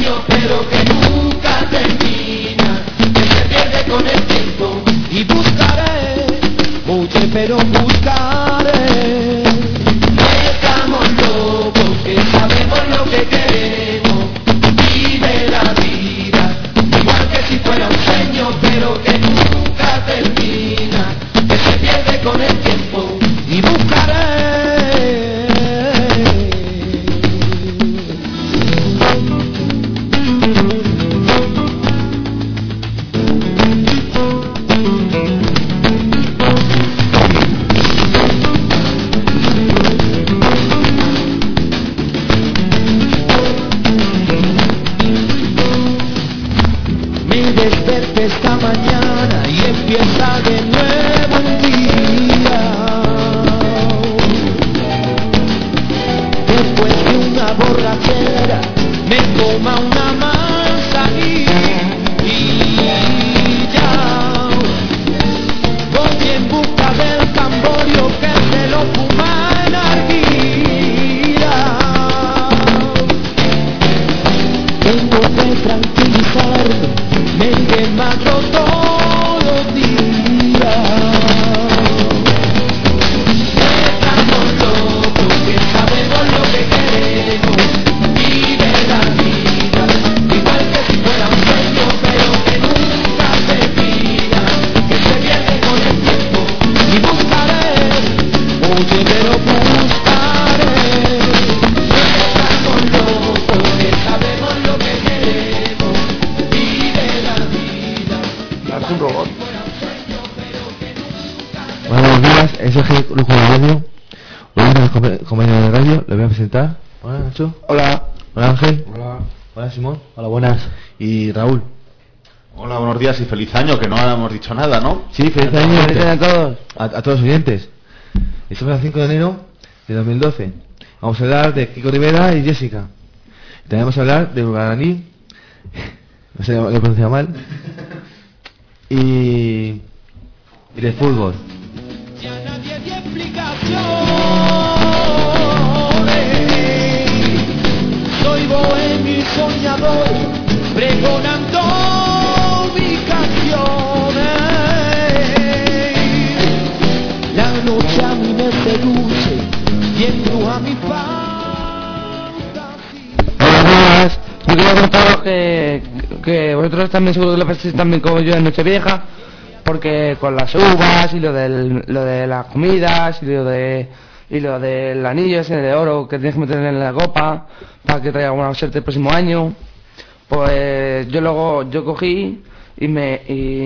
sueño pero que nunca termina, que se pierde con el tiempo. Y buscaré, mucho pero buscaré. Estamos locos que sabemos lo que queremos, vive la vida, igual que si fuera un sueño pero que nunca termina, que se pierde con el tiempo. Y buscaré. Desperté esta mañana y empieza de nuevo un día. Después de una borrachera me toma una manzanilla. Voy en busca del camborio que se lo fuma en arguila. Tengo que tranquilizarme, me mato todos los días. Estamos locos que sabemos lo que queremos, vive la vida, igual que si fuera un sueño pero que nunca termina, que se pierde con el tiempo. Y buscaré, oye pero buscaré. Estamos locos que sabemos lo que queremos, vive la vida. Es un robot. Buenos días, es el Lujo de Radio. Hoy es compañero de radio, le voy a presentar. Hola Nacho. Hola. Hola Ángel. Hola. Hola Simón. Hola, buenas. Y Raúl. Hola, buenos días y feliz año, que no hemos dicho nada, ¿no? Sí, feliz año Feliz año a todos. a todos los oyentes. Estamos el 5 de enero de 2012. Vamos a hablar de Kiko Rivera y Jessica. También vamos a hablar de Urgaraní. No sé, lo he pronunciado mal. Y de fútbol. Ya nadie dio explicaciones. Soy bohemio y soñador, pregonando mis canciones. La noche a mí me seduce y embruja mi fantasía. Buenos días. Yo quería contaros que vosotros también seguro que lo paséis también como yo en Nochevieja, porque con las uvas y lo de las comidas y lo del anillo ese de oro que tienes que meter en la copa para que traiga buena suerte el próximo año, pues yo cogí y me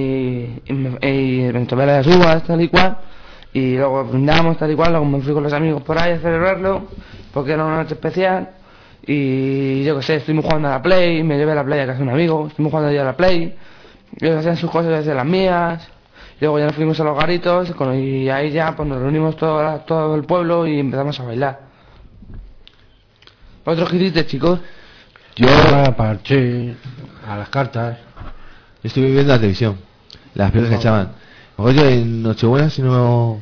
tomé las uvas tal y cual, y luego brindamos tal y cual, luego me fui con los amigos por ahí a celebrarlo porque era una noche especial. Y yo que sé, estuvimos jugando a la Play, me llevé a la Play a casa de un amigo, estuvimos jugando allí a la Play, ellos hacían sus cosas desde las mías, y luego ya nos fuimos a los garitos, y ahí ya pues nos reunimos todo el pueblo y empezamos a bailar. ¿Vosotros qué hiciste, chicos? Yo parché a las cartas. estuve viendo la televisión, las películas que echaban. Mejor yo en Nochebuena, si no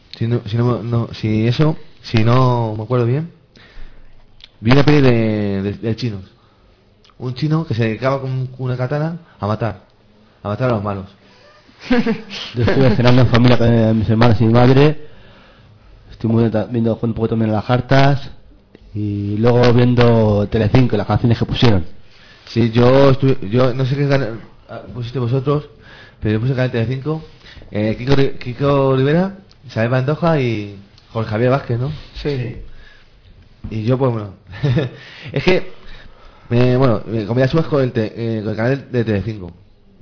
me acuerdo bien, vi una peli de chinos. Un chino que se dedicaba con una katana a matar a los malos. Yo estuve cenando en familia con mis hermanos y mi madre. Estuve viendo un poco también las cartas. Y luego viendo Telecinco, las canciones que pusieron. Sí, yo no sé qué canal pusiste vosotros, pero yo puse el canal Telecinco. Kiko Rivera, Isabel Pantoja y Jorge Javier Vázquez, ¿no? Sí. Y yo, pues bueno, es que, me comí las uvas con el canal de Telecinco.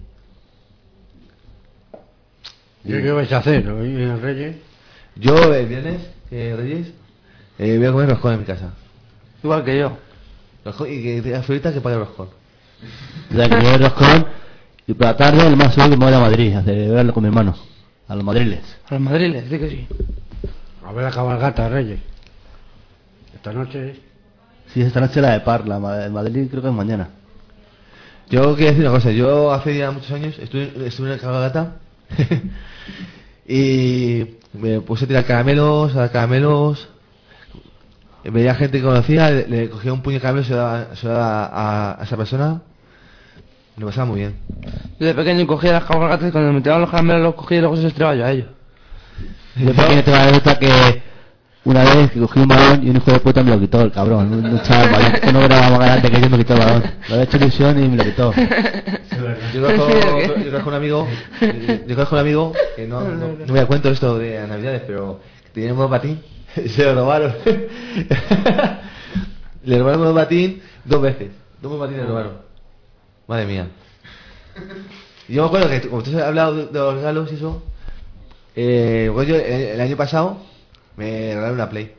¿Qué vais a hacer hoy en Reyes? Yo el viernes, Reyes, voy a comer roscón en mi casa. Igual que yo. Roscón, y que tenga fruta que pague roscón. Ya que voy a roscón. Y por la tarde, el más seguro que me voy a Madrid a celebrarlo con mi hermano. A los madriles. A los madriles, sí que sí. A ver la cabalgata, Reyes. Esta noche. Sí, esta noche la de Parla. En Madrid creo que es mañana. Yo quería decir una cosa. Yo hace ya muchos años estuve en la cabalgata y me puse a tirar caramelos, veía gente que conocía, le cogía un puño de caramelo, se lo daba a esa persona. Me pasaba muy bien. Yo de pequeño cogía las cabalgatas y cuando me tiraban los caramelos los cogía y luego se los tiraba yo a ellos. Yo pequeño tengo la anécdota que una vez que cogí un balón y un hijo de puta me lo quitó, el cabrón. Un chaval, balón, que no era más grande que yo, me quitó el balón. Lo había hecho ilusión y me lo quitó. Yo conozco un amigo que no me da cuenta esto de Navidades, pero que tenía un monopatín, se lo robaron. Le robaron un monopatín 2 veces. 2 monopatines le robaron. Madre mía. Y yo me acuerdo que como tú has hablado de los regalos y eso, pues yo el año pasado me regalaron una Play.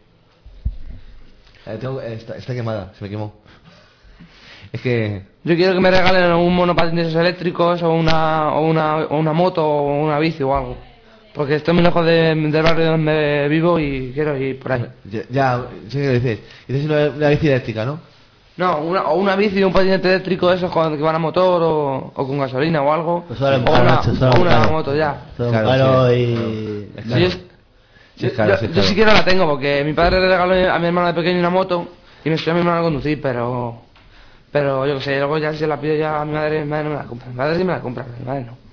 Está quemada, se me quemó. Es que yo quiero que me regalen un monopatín de esos eléctricos o una moto o una bici o algo. Porque estoy muy lejos del barrio donde vivo y quiero ir por ahí. Ya sé que lo dices. Dices una bici eléctrica, ¿no? No, una bici, un patinete eléctrico, esos que van a motor o con gasolina o algo. Pues o una moto ya. Claro, sí, y... Yo siquiera la tengo porque mi padre le regaló a mi hermano de pequeño una moto y me enseñó a mi hermano a conducir, pero yo que sé, luego ya si la pido ya a mi madre no me la compra. Mi madre sí me la compra, pero mi madre no.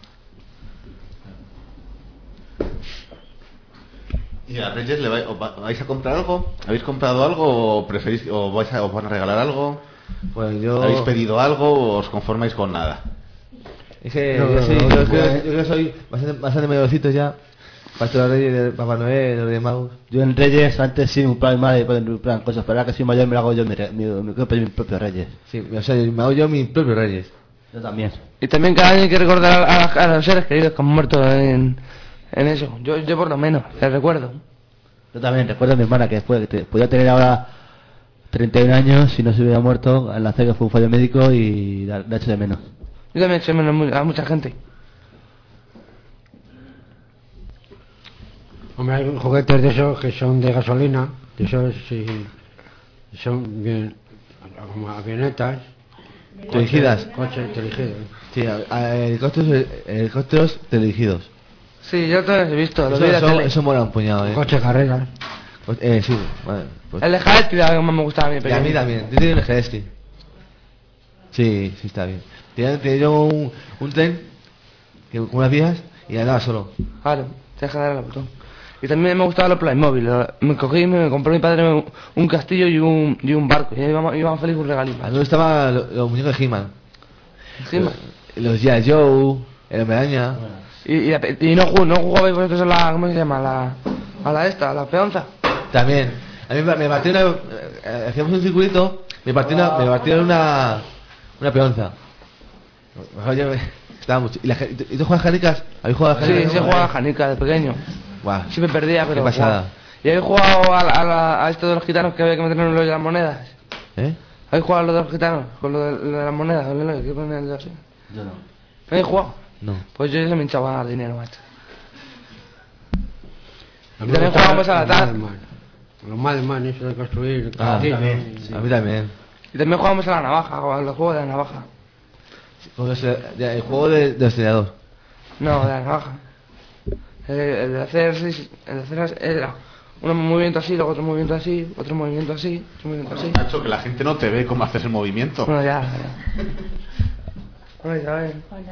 ¿Y a Reyes vais a comprar algo? ¿Habéis comprado algo o preferís os van a regalar algo? Pues yo... ¿Habéis pedido algo o os conformáis con nada? Es que yo creo que soy bastante mayorcito ya. Para los Reyes, Papá Noel, los de Magos. Yo en Reyes antes sí me compraba mi madre y pueden comprar cosas, pero ahora que soy mayor me lo hago yo, me quiero pedir mis propios Reyes. Sí, o sea, me hago yo mis propios Reyes. Yo también. Y también cada año hay que recordar a los seres queridos que han muerto en eso. Yo por lo menos, les recuerdo. Yo también recuerdo a mi hermana que después podía tener ahora 31 años si no se hubiera muerto, al nacer que fue un fallo médico y la echo de menos. Yo también echo de menos a mucha gente. Hombre, hay juguetes de esos que son de gasolina, de esos sí, son bien, como avionetas. Dirigidas. Coches dirigidos. Sí, helicópteros dirigidos. Sí, yo todos los he visto, los vi en la tele. Eso mola un puñado, Coches carreras. Sí, bueno, pues. El de Jaesti era el que más me gustaba a mí. Y a mí también, yo tengo el Jaesti. Sí, está bien. Tenía yo un tren que con unas vías y andaba solo. Claro, te deja dar al botón. Y también me gustaban los Playmobil. Me cogí y me compró mi padre un castillo y un barco. Y íbamos feliz un regalito. A mí me gustaban los muñecos de He-Man. ¿He-Man? Los G.I. Joe, el Hombre Araña. Y no jugabais vosotros a la... ¿Cómo se llama? A la peonza. También. A mí me partió hacíamos un circulito, me partió una peonza. Estaba mucho. ¿Y tú juegas canicas? ¿Habéis jugado a canicas? Sí, jugaba a canicas de pequeño. Wow. Siempre perdía, pero... Qué pasada. ¿Y habéis jugado a esto de los gitanos que había que meter en lo de las monedas? ¿Habéis jugado a lo de los gitanos? Con lo de las monedas, ¿qué ponen el así? Yo no. ¿Habéis jugado? No. Pues yo se me hinchaba dinero, macho. Y también jugábamos a la tarde. Los Madman, eso de construir. También. Sí. A mí también. Y también jugábamos a la navaja, o a los juegos de la navaja. El juego de acelerador. No, de la navaja. El de hacer era un movimiento así, luego otro movimiento así, otro movimiento así, otro movimiento así. Nacho, que la gente no te ve cómo haces el movimiento. Bueno, ya. Hola Isabel.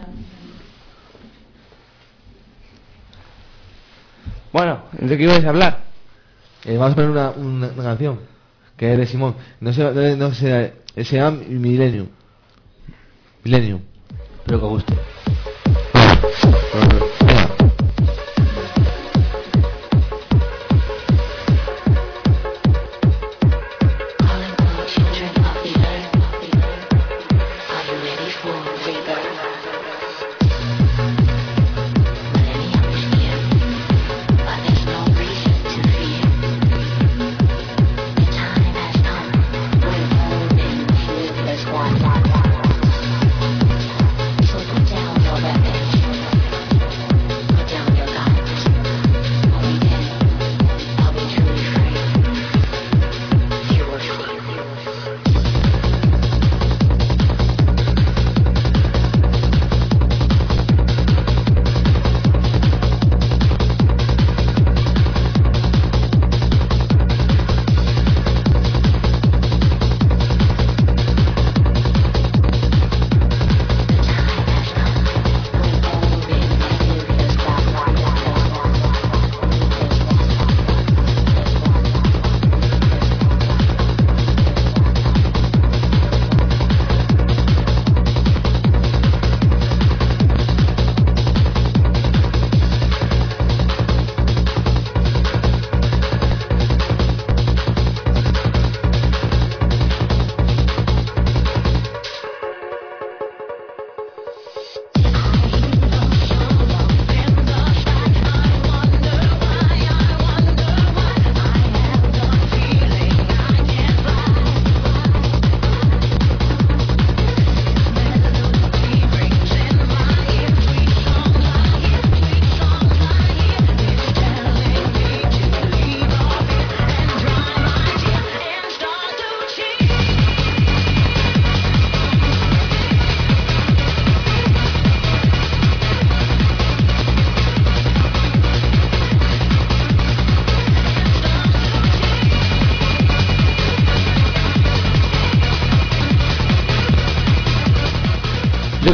Bueno, ¿de qué ibais a hablar? Vamos a poner una canción que es de Simón. No sé, se llama Millennium. Pero que gusto. So put down your weapon.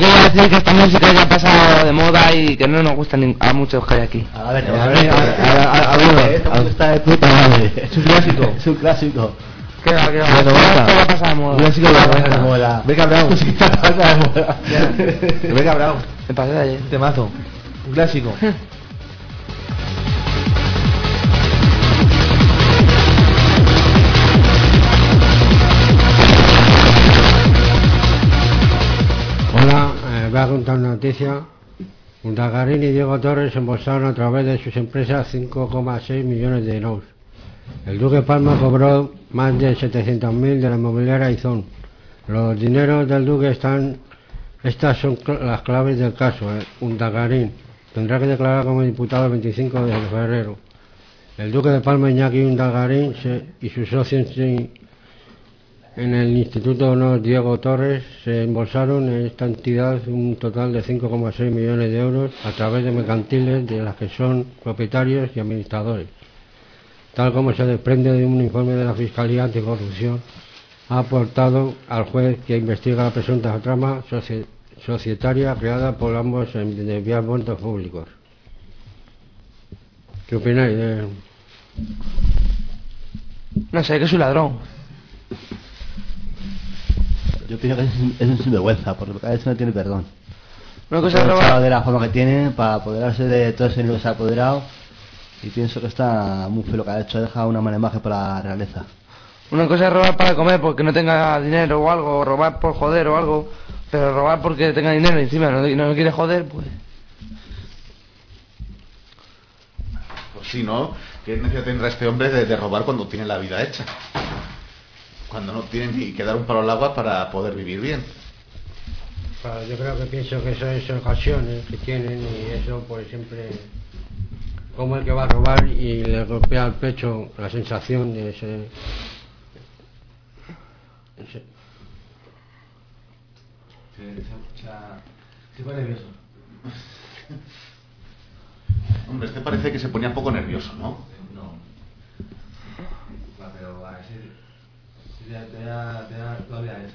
quería decir que esta música ya ha pasado de moda y que no nos gusta a muchos que hay aquí. A ver, ver, está de puta madre. Es un clásico. Es un clásico. Que va, Bueno, esto basta. va a pasar de moda. Un clásico de la moda. Ve cabrao. Ve cabrao. Me pasé de ayer. Temazo. Un clásico. Hola, voy a contar una noticia. Undagarín y Diego Torres embolsaron a través de sus empresas 5,6 millones de euros. El Duque Palma cobró más de 700.000 de la inmobiliaria Izón. Los dineros del Duque estas son las claves del caso. Undagarín tendrá que declarar como diputado el 25 de febrero. El Duque de Palma, Iñaki Undagarín y sus socios en el Instituto de Honor Diego Torres se embolsaron en esta entidad un total de 5,6 millones de euros a través de mercantiles de las que son propietarios y administradores. Tal como se desprende de un informe de la Fiscalía Anticorrupción, ha aportado al juez que investiga la presunta trama societaria creada por ambos en desviar fondos públicos. ¿Qué opináis de...? No sé, que es un ladrón. Yo pienso que es un sinvergüenza, porque lo que ha hecho no tiene perdón. Una Se cosa ha es aprovechado robar. de la forma que tiene para apoderarse de todo ese dinero que se ha apoderado, y pienso que está muy feo lo que ha hecho. Ha dejado una mala imagen para la realeza. Una cosa es robar para comer porque no tenga dinero o algo, o robar por joder o algo, pero robar porque tenga dinero y encima no quiere joder, pues... Pues sí, ¿no? ¿Qué necesidad tendrá este hombre de robar cuando tiene la vida hecha? Cuando no tiene ni que dar un palo al agua para poder vivir bien. Claro, yo creo que pienso que eso es ocasiones que tienen y eso pues siempre... Como el que va a robar y le golpea al pecho la sensación de ese... Se pone nervioso. Hombre, este parece que se ponía un poco nervioso, ¿no? No. Pero a decir... Te da todavía eso.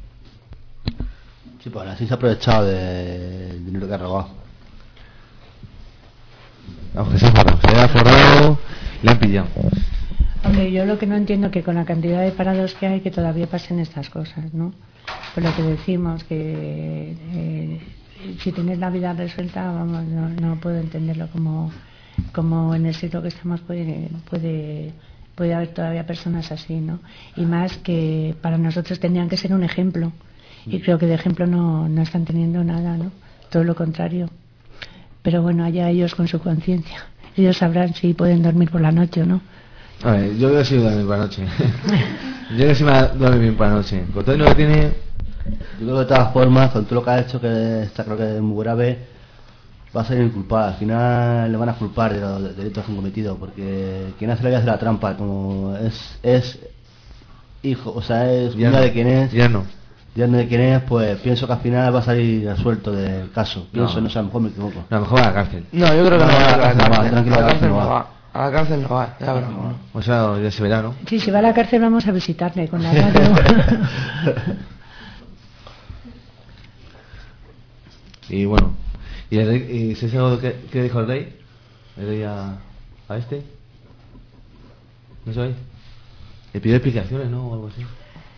Sí, pues así se ha aprovechado del dinero que ha robado. Aunque se ha forrado, le han pillado. Hombre, yo lo que no entiendo es que con la cantidad de parados que hay que todavía pasen estas cosas, ¿no? Por lo que decimos que si tienes la vida resuelta, vamos, no puedo entenderlo como en el siglo que estamos puede haber todavía personas así, ¿no? Y más que para nosotros tendrían que ser un ejemplo y creo que de ejemplo no están teniendo nada, ¿no? Todo lo contrario. Pero bueno, allá ellos con su conciencia. Ellos sabrán si pueden dormir por la noche o no. A ver, yo creo que sí dormir por la noche. Yo creo que sí me va a dormir bien por la noche. Con todo lo que tiene... Yo creo que de todas formas, con todo lo que ha hecho, que está creo que es muy grave, va a ser inculpado. Al final le van a culpar de los delitos que han cometido, porque quien hace la vida hace la trampa. Como es hijo, o sea, es Yerno. una de quien es. Yerno. Yerno de quien es, pues pienso que al final va a salir resuelto del caso. Pienso, no sé, a lo mejor me equivoco. No, a lo mejor va a la cárcel. No, yo creo que No, no va a la no va, cárcel. tranquilo, A la cárcel no no va. va. A la cárcel no va, ya verás. ¿No? O sea, ya se verá, ¿no? Sí, si va a la cárcel vamos a visitarle con la radio. Y bueno, ¿y el rey, y si es algo que dijo el rey? ¿El rey a este? ¿No sabéis? Le pidió explicaciones, ¿no? O algo así.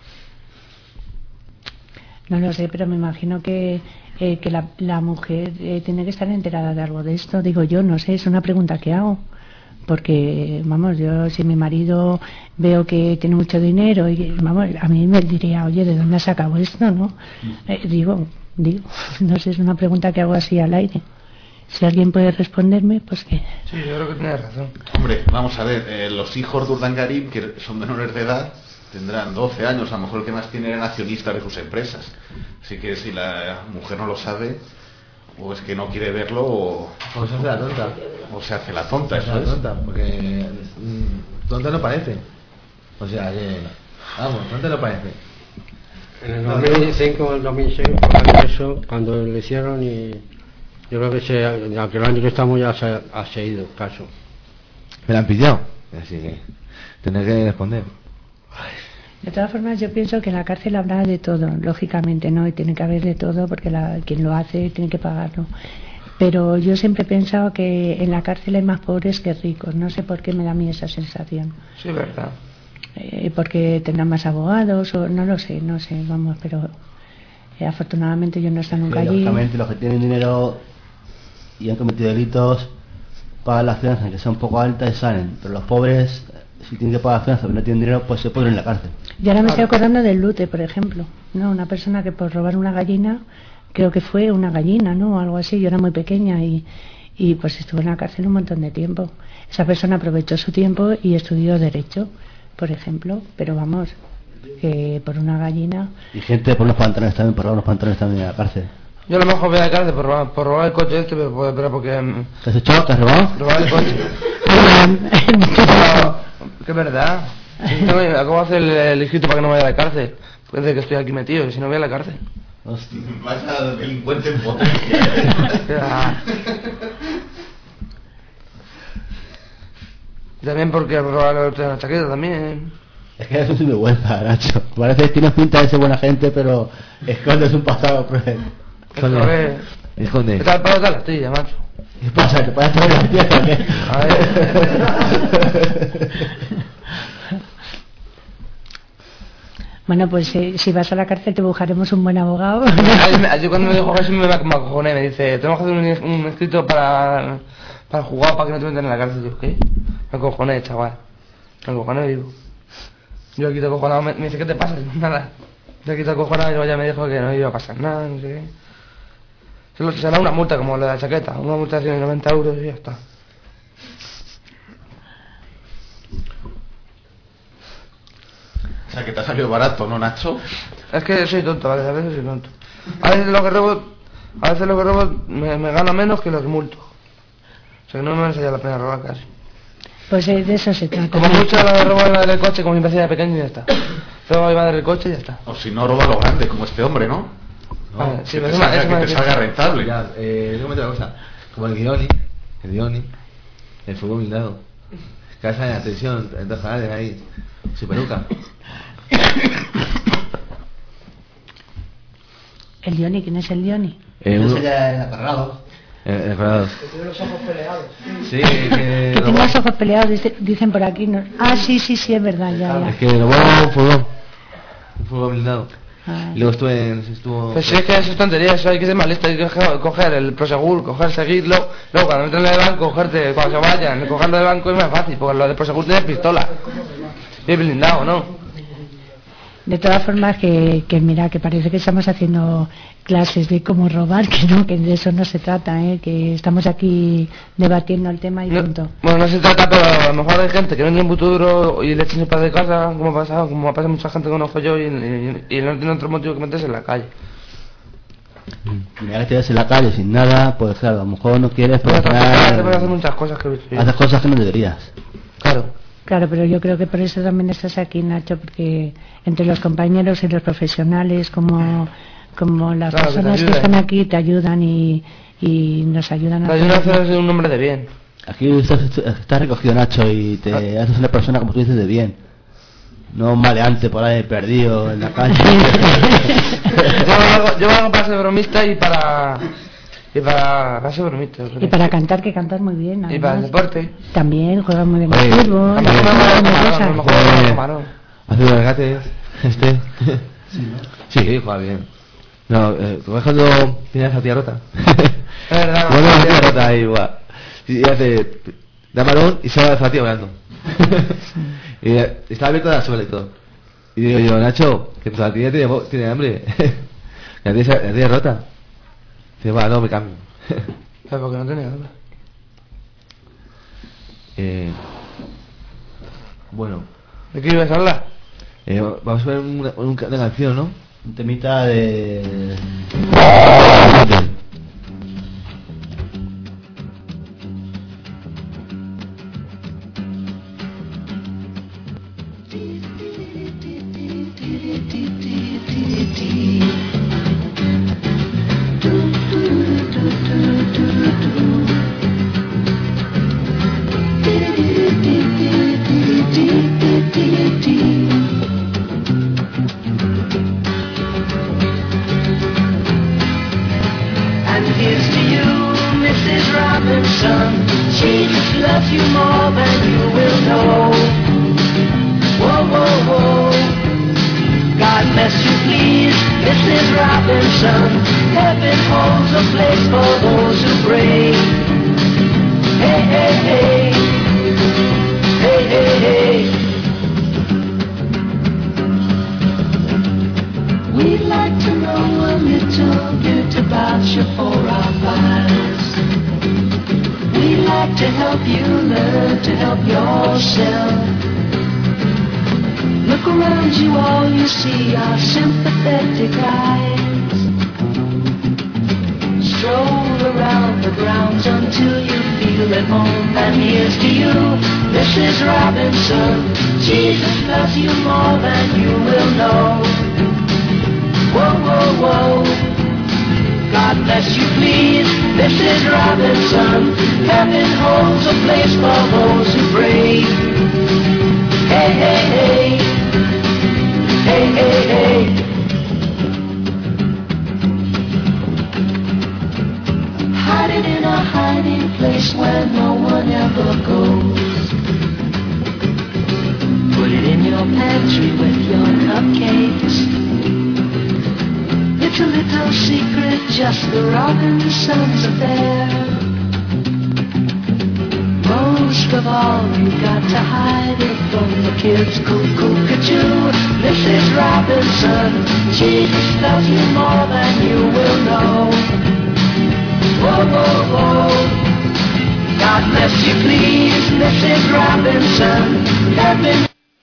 No lo sé, pero me imagino que la mujer tiene que estar enterada de algo de esto. Digo yo, no sé, es una pregunta que hago. Porque, vamos, yo si mi marido veo que tiene mucho dinero, y vamos, a mí me diría, oye, ¿de dónde has sacado esto, no? Digo, no sé, es una pregunta que hago así al aire. Si alguien puede responderme, pues que... Sí, yo creo que tienes razón. Hombre, vamos a ver, los hijos de Urdangarín, que son menores de edad, tendrán 12 años, a lo mejor el que más tiene eran accionistas de sus empresas. Así que si la mujer no lo sabe, o es que no quiere verlo, o se hace la tonta. O se hace la tonta, Se hace eso la es. tonta, porque tonta no parece. O sea que... Vamos, tonta no parece. En el 2005 o el 2006 fue eso cuando lo hicieron y yo creo que aquel año que estamos ya se ha seguido el caso. Me la han pillado. Así que... Tendré que responder. De todas formas, yo pienso que en la cárcel habrá de todo, lógicamente, ¿no? Y tiene que haber de todo porque quien lo hace tiene que pagarlo. Pero yo siempre he pensado que en la cárcel hay más pobres que ricos. No sé por qué me da a mí esa sensación. Sí, verdad. Porque tendrán más abogados o no lo sé, vamos, pero afortunadamente yo no he estado nunca allí. Lógicamente los que tienen dinero y han cometido delitos pagan las fianzas, aunque sea un poco altas, y salen. Pero los pobres, si tienen que pagar fianzas pero no tienen dinero, pues se ponen en la cárcel. Y ahora me estoy acordando del Lute, por ejemplo, ¿no? Una persona que por robar una gallina, creo que fue una gallina, ¿no? O algo así, yo era muy pequeña y pues estuvo en la cárcel un montón de tiempo. Esa persona aprovechó su tiempo y estudió Derecho, por ejemplo, pero vamos, que por una gallina... Y gente por unos pantalones también, por robar unos pantalones también en la cárcel. Yo a lo mejor voy a la cárcel por robar el coche este, pero porque... ¿Te has hecho? ¿Te has robado? Robar el coche. Que es verdad. ¿Cómo hacer el escrito para que no vaya a la cárcel? Puede que estoy aquí metido, y si no voy a la cárcel. Hostia. Vaya delincuente en potencia. También porque robar la chaqueta también. Es que eso es sinvergüenza, Nacho. Parece que tienes pinta de ser buena gente, pero escondes un pasado cruel. Esconde. ¿Qué tal para la astilla, macho? ¿Qué pasa? ¿Te puedes traer la pieza? ¿Qué? A ver. Bueno, pues si vas a la cárcel te buscaremos un buen abogado. Yo cuando me dijo eso me acojoné, me dice, tenemos que hacer un escrito para jugar, para que no te metan en la cárcel. Yo, ¿qué? Me acojoné, chaval. Me acojoné, digo. Yo aquí te acojonado, me dice, ¿qué te pasa? Nada. Yo aquí te acojonado y luego ya me dijo que no iba a pasar nada, no sé qué. Será una multa como la de la chaqueta, una multa de 190 euros y ya está. O sea, que te ha salido barato, ¿no, Nacho? Es que soy tonto, ¿vale? A veces soy tonto. A veces lo que robo me gana menos que lo que multo. O sea que no me merece ya la pena robar casi. Pues de eso se trata. Como mucho la robo en la del coche como mi vecina de pequeño y ya está. Luego iba a dar el coche y ya está. O si no, roba lo grande, como este hombre, ¿no? Vale, sí, que pero te salga rentable. Ya, déjame otra cosa. Como el Dioni, el fútbol blindado. Casa de atención, en dos canales ahí. Su peluca. ¿El Dioni? ¿Quién es el Dioni? Eso ya es agarrado. Agarrados. Que tiene los ojos peleados. Sí, Que tiene los ojos peleados, dicen por aquí. ¿No? Ah, sí, es verdad, ya. Es que robó un fútbol blindado. Ah. Y luego estuvo... Pues sí, es que eso es tontería, eso hay que ser más listo, hay que coger el Prosegur, seguirlo, luego cuando entren en el banco, cuando se vayan, cogerlo del banco es más fácil, porque lo de Prosegur tiene pistola. Y es blindado, ¿no? De todas formas, que mira, que parece que estamos haciendo clases de cómo robar, que no, que de eso no se trata, que estamos aquí debatiendo el tema y punto. Bueno, no se trata, pero a lo mejor hay gente que no tiene puto duro y le echan para de casa, como ha pasado mucha gente que conozco yo y no tiene otro motivo que meterse en la calle. Mira que te ves en la calle sin nada, pues claro, a lo mejor no quieres, pero Te puedes hacer muchas cosas que haces cosas que no deberías. Claro, pero yo creo que por eso también estás aquí, Nacho, porque entre los compañeros y los profesionales, como las personas que están aquí, te ayudan y nos ayudan a hacer un hombre de bien. Aquí estás recogido, Nacho, y te haces una persona, como tú dices, de bien. No un maleante por ahí perdido en la calle. yo hago para ser bromista y para ser bromista. Y para cantar, que cantas muy bien. Además. Y para el deporte. También juegas muy bien al fútbol. Hace los regates. Sí, juega bien. No, ¿tú ves cuando tienes la tía rota? Es verdad. Bueno, la tía rota ahí, guau. Y hace... Da balón y se va la tía volando. Y está abierta la suela y todo. Y digo yo, Nacho, que tu tía tiene hambre. La tía rota. Dice, va, no, me cambio. ¿Sabes por qué no tenía hambre? Bueno. ¿De qué ibas a hablar? Vamos a ver una canción, ¿no? Un temita de... God bless you, please, Mrs. Robinson. Heaven holds a place for those who pray. Hey, hey, hey. Hey, hey, hey. We'd like to know a little bit about you for our files. We'd like to help you learn to help yourself. Look around you, all you see are sympathetic eyes. Stroll around the grounds until you feel at home. And here's to you, Mrs. Robinson. Jesus loves you more than you will know. Whoa, whoa, whoa. God bless you, please, Mrs. Robinson. Heaven holds a place for those who pray. Hey, hey, hey. Hey, hey, hey. Hiding in a hiding place where no one ever goes. Put it in your pantry with your cupcakes. It's a little secret, just the Robinsons affair. Most of all, you got to hide it from the kids. Cuckoo-ca-choo, Mrs. Robinson. Jesus loves you more than you will know. Whoa, whoa, whoa. God bless you, please, Mrs. Robinson. Heaven.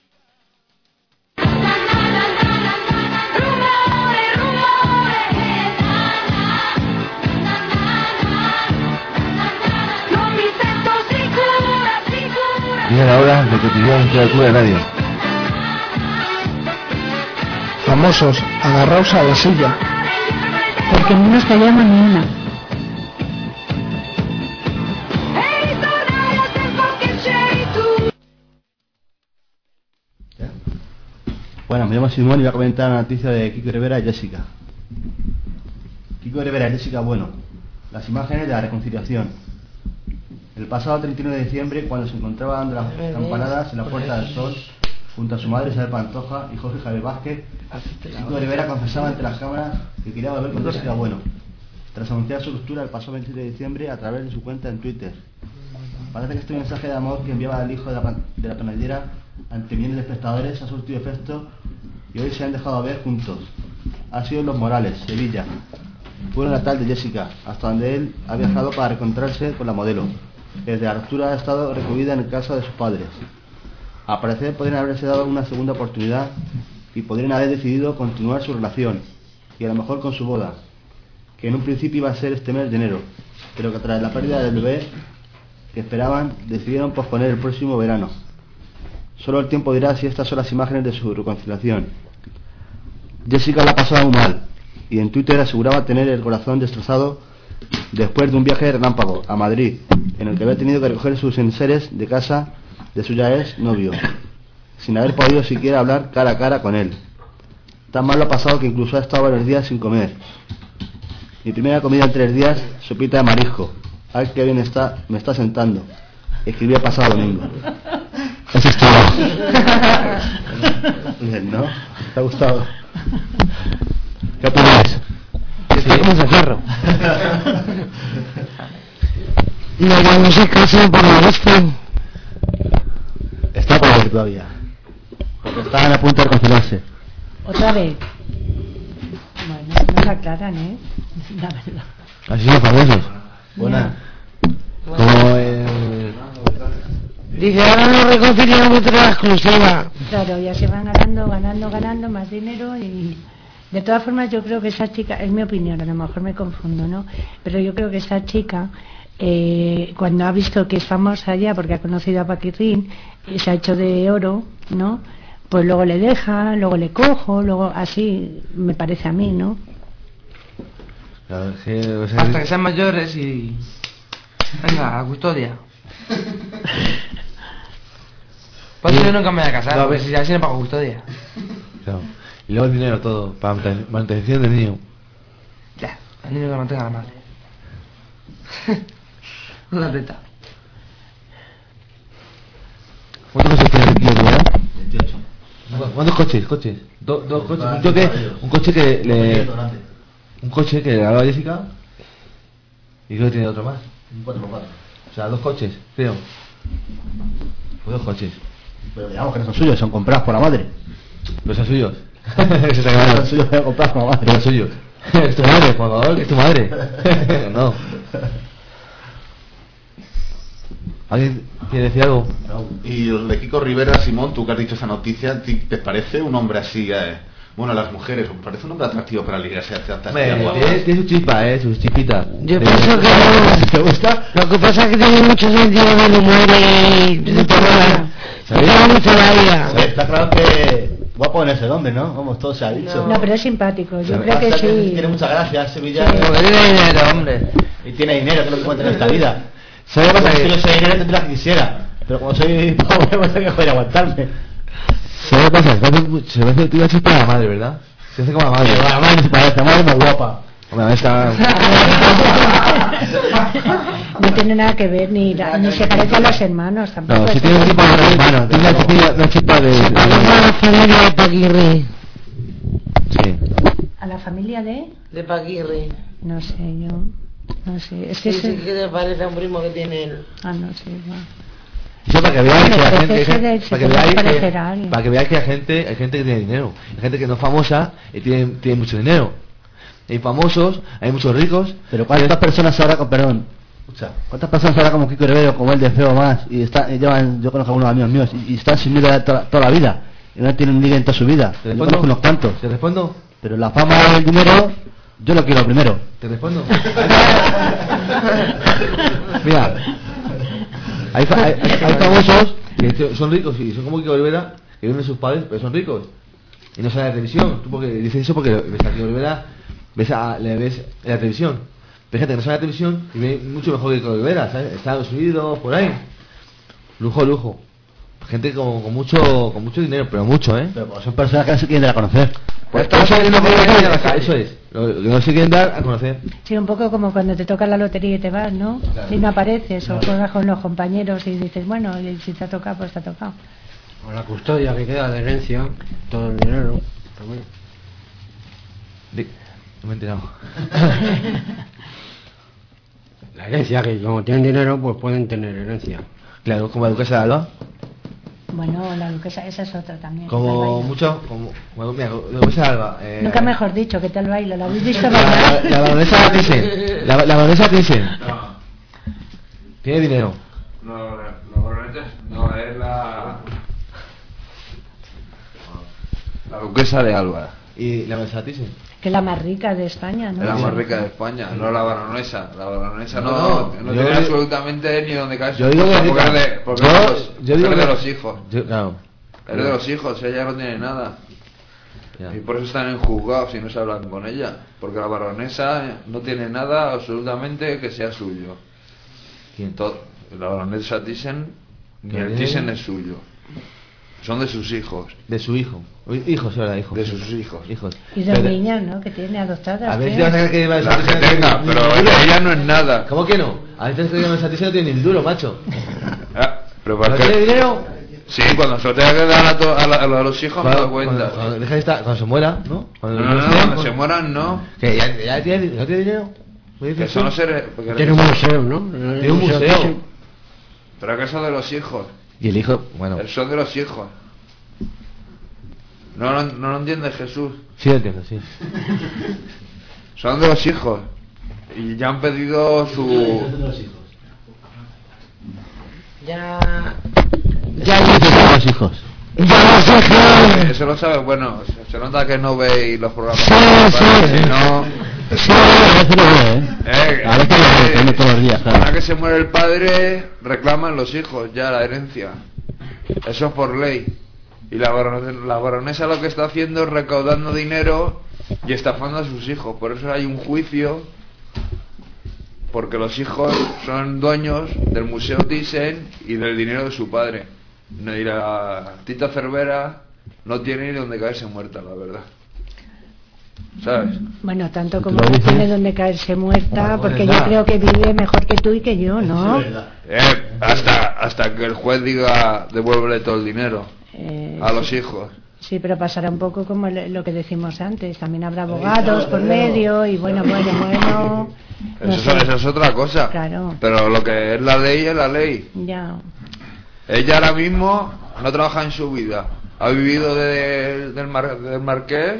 Viene la hora de cotidiano literatura de radio. Famosos, agarraos a la silla. Porque no nos callamos ni una. Bueno, me llamo Simón y voy a comentar la noticia de Kiko Rivera y Jessica. Kiko Rivera y Jessica, bueno, las imágenes de la reconciliación. El pasado 31 de diciembre, cuando se encontraba dando las campanadas en la Puerta del Sol, junto a su madre Isabel Pantoja y Jorge Javier Vázquez, Kiko Rivera confesaba ante las cámaras que quería volver con Jessica Bueno, tras anunciar su ruptura el pasado 27 de diciembre a través de su cuenta en Twitter. Parece que este mensaje de amor que enviaba el hijo de la tonelera ante millones de espectadores ha surtido efecto y hoy se han dejado ver juntos. Ha sido en Los Morales, Sevilla. Fue el natal de Jessica, hasta donde él ha viajado para reencontrarse con la modelo. Desde la ruptura ha estado recluida en casa de sus padres. Al parecer podrían haberse dado una segunda oportunidad y podrían haber decidido continuar su relación, y a lo mejor con su boda, que en un principio iba a ser este mes de enero, pero que tras la pérdida del bebé que esperaban, decidieron posponer el próximo verano. Solo el tiempo dirá si estas son las imágenes de su reconciliación. Jessica la ha pasado muy mal, y en Twitter aseguraba tener el corazón destrozado después de un viaje relámpago a Madrid, en el que había tenido que recoger sus enseres de casa de su ya ex novio, sin haber podido siquiera hablar cara a cara con él. Tan mal lo ha pasado que incluso ha estado varios días sin comer. Mi primera comida en 3 días, sopita de marisco. Ay, qué bien me está sentando. Escribí el pasado domingo. Eso es todo. Bien, ¿no? ¿Te ha gustado? ¿Qué opinas? Está como se cerro. No se casan por la gospel. Está por ver todavía. Porque estaban a punto de reconciliarse. Otra vez. Bueno, no se aclaran, ¿eh? La verdad. Así son famosos. Buena. Como Dice, ahora nos reconciliamos de la exclusiva. Claro, ya se van ganando más dinero y... De todas formas, yo creo que esa chica, es mi opinión, a lo mejor me confundo, ¿no? Pero yo creo que esa chica, cuando ha visto que es famosa ya, porque ha conocido a Paquirrín, se ha hecho de oro, ¿no? Pues luego le deja, luego le cojo, luego así, me parece a mí, ¿no? Claro, sí, o sea, Hasta que sean mayores y... Venga, a custodia. Pues yo nunca me voy a casar, No, porque si así no pago custodia. claro. Y luego el dinero todo, para mantención del niño. Ya, el niño que lo mantenga la madre. Una teta. ¿Cuántos años tiene el tío Rivera? 28. ¿Cuántos coches? Dos coches. Un coche que le daba a Jessica y creo que tiene otro más. Un 4x4. O sea, 2 coches, creo. Pues 2 coches. Pero digamos que no son suyos, son comprados por la madre. Pero son suyos. Son suyos comprados por la madre. Pero son suyos. Es tu madre, por favor, que es tu madre. No. ¿Alguien quiere decir algo? Y el de Kiko Rivera, Simón, tú que has dicho esa noticia, ¿te parece un hombre así? Bueno, a las mujeres, ¿me parece un hombre atractivo para ligarse a ciertas Tiene su chispa, su chispita. Yo pienso que no. ¿Te gusta? Lo que pasa es que tiene mucho sentido del humor y de todo. Tiene mucha labia. Está claro que guapo en ese nombre, ¿no? Como todo se ha dicho. No, pero es simpático, yo creo que sí. Tiene mucha gracia, sevillano. Porque tiene dinero, hombre. Y tiene dinero, que es lo que cuenta en esta vida. ¿Sabes qué pasa? Si yo soy dinero tendría que quisiera. Pero como soy pobre, pues tengo que joder aguantarme. ¿Sabes qué pasa? Se me hace una chispa a la madre, ¿verdad? Se hace como a la madre. La madre se parece, la madre es muy guapa. Hombre, está... No tiene nada que ver, ni se parece a los hermanos tampoco. No, si tiene una chispa de los hermanos. Tiene una chispa de... La familia de Paquirri. Sí. ¿A la familia de? De Paquirri. No sé, yo... No sé, es que... Sí, sí que te parece a un primo que tiene él. Ah, no sé, va. Eso para que veáis que la gente, alguien. para que veáis que hay gente que tiene dinero, hay gente que no es famosa y tiene mucho dinero. Hay famosos, hay muchos ricos. Pero ¿cuántas personas ahora con perdón? ¿Cuántas personas ahora como Kiko Rivero, como él de Feo más y llevan, yo conozco a unos amigos míos y están sin vida toda la vida y no tienen liga en toda su vida? Yo conozco unos cuantos. ¿Te respondo? Pero la fama y el dinero yo lo quiero primero. ¿Te respondo? Mira, hay famosos que son ricos y son como Kiko Rivera, que viven sus padres, pero son ricos y no salen a la televisión. Tú porque dices eso porque ves a Kiko Rivera, le ves en la televisión. Pero hay gente que no sale a la televisión y ve mucho mejor que Kiko Rivera, ¿sabes? Estados Unidos, por ahí. Lujo. Gente con mucho dinero, pero mucho, ¿eh? Pero son personas que no se quieren dar a conocer. Pues estamos saliendo por la calle a la calle, eso es. Lo que no se quieren dar a conocer. Sí, un poco como cuando te toca la lotería y te vas, ¿no? Claro. Y no apareces, o juegas con los compañeros y dices, bueno, y si te ha tocado, pues te ha tocado. O la custodia que queda de herencia, todo el dinero también. No me he enterado. La herencia, que como tienen dinero, pues pueden tener herencia. Claro, como la duquesa de Alba. Bueno, la duquesa, esa es otra también. Como mucho, mira, la duquesa de Alba. Nunca mejor dicho, ¿qué tal baila? ¿La habéis visto bailar? La baronesa Thyssen. La baronesa Thyssen. No. Tiene dinero. No, la baronesa no, es la duquesa de Alba. ¿Y la baronesa Thyssen? Que es la más rica de España, ¿no? Es la más rica de España, no la baronesa. La baronesa no tiene absolutamente ni donde caerse. Yo digo que porque es de los hijos. Claro. Es de los hijos, ella no tiene nada. Ya. Y por eso están en juzgados y no se hablan con ella. Porque la baronesa no tiene nada absolutamente que sea suyo. ¿Quién? La baronesa Thyssen, ni el Thyssen es suyo. Son de sus hijos. De su hijo. Hijos, ¿verdad? Hijos. De sus hijos. Y dos niñas, ¿no? Que tiene adoptadas. A ver si vas a que la que tenga, pero ella no es nada. ¿Cómo que no? A veces que la Thyssen no tiene ni el duro, macho. Pero ¿No tiene dinero? Sí, cuando se lo tenga que dar a los hijos no da cuenta. Cuando se muera, ¿no? Cuando se mueran, no. ¿Que ya tiene, no tiene dinero? Que eso no se... Tiene un museo, ¿no? Tiene un museo. Pero que eso de los hijos. Y el hijo, bueno. Son de los hijos. No lo entiende Jesús. Sí, lo entiendo, sí. Son de los hijos. Y ya han pedido su... Ya son los hijos. Eso lo sabe, bueno, se nota que no veis los programas. Sí. No... A veces lo veo todos los días, claro. Ahora que se muere el padre, reclaman los hijos ya la herencia. Eso es por ley. Y la baronesa lo que está haciendo es recaudando dinero y estafando a sus hijos. Por eso hay un juicio, porque los hijos son dueños del Museo Thyssen y del dinero de su padre. Y la Tita Cervera no tiene ni donde caerse muerta, la verdad. ¿Sabes? Bueno, tanto como no tiene donde caerse muerta, porque yo creo que vive mejor que tú y que yo, ¿no? Hasta que el juez diga devuélvele todo el dinero a los hijos. Sí, pero pasará un poco como lo que decimos antes. También habrá abogados por medio y bueno. No Eso es otra cosa. Claro. Pero lo que es la ley es la ley. Ya. Ella ahora mismo no trabaja en su vida. Ha vivido del marqués